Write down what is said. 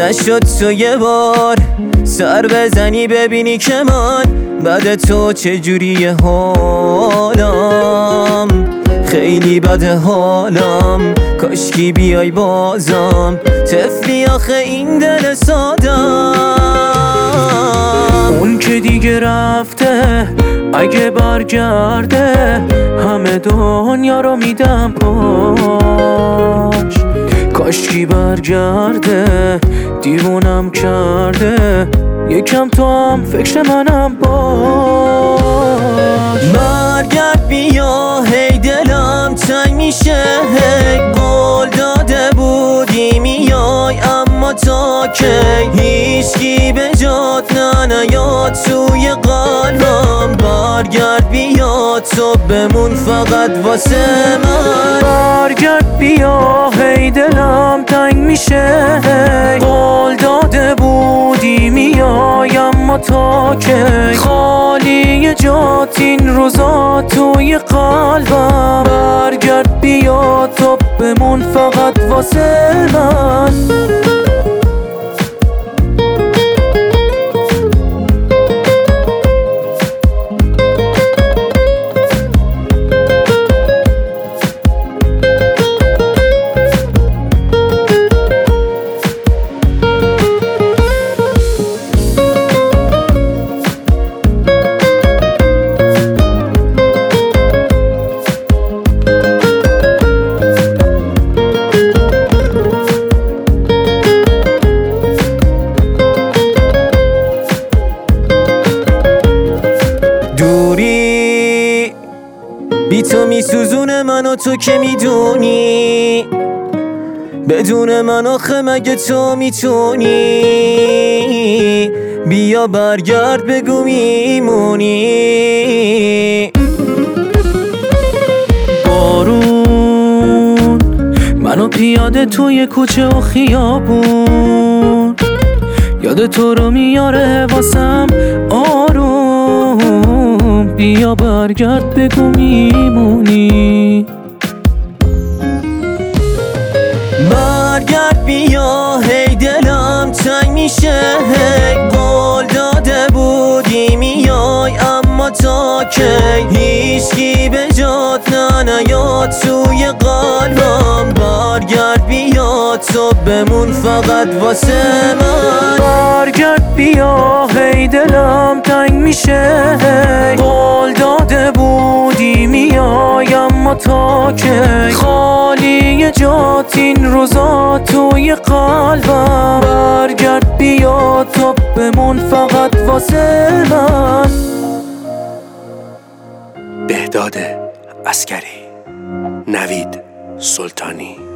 نشد تو یه بار سر بزنی ببینی که من بعد تو چجوریه حالم، خیلی بده حالم، کاشکی بیای بازم، طفلی آخه این دل سادم. اون که دیگه رفته اگه برگرده همه دنیا رو میدم پاش، کاشکی برگرده دیوونم کرده یکم تو هم فکر منم باش. برگرد بیا هی دلم تنگ میشه، هی قول داده بودی میای اما تا کی هیچکی به جات نیاد توی قلبم. برگرد بیا تو بمون فقط واسه من، برگرد بیا هی دلم تنگ میشه، قول داده بودی میای اما تا کی خالی جات این روزا توی قلبم. برگرد بیا تو بمون فقط واسه من. دوری بی تو میسوزونه منو تو که میدونی، بدون من آخه مگه تو میتونی؟ بیا برگرد بگو میمونی. بارون منو پیاده توی کوچه و خیابون، یاد تو رو میاره واسم آروم، بیا برگرد بگو میمونی. برگرد بیا هی دلم تنگ میشه، هی قول داده بودی میای اما تا کی هیچکی به جات نیاد توی قلبم. برگرد بیا تو بمون فقط واسه من، برگرد بیا هی دلم تنگ میشه، قول داده بودی میای اما تا کی خالی جات این روزا توی قلبم. برگرد بیا تو بمون فقط واسه من. بهداد عسکری، نوید سلطانی.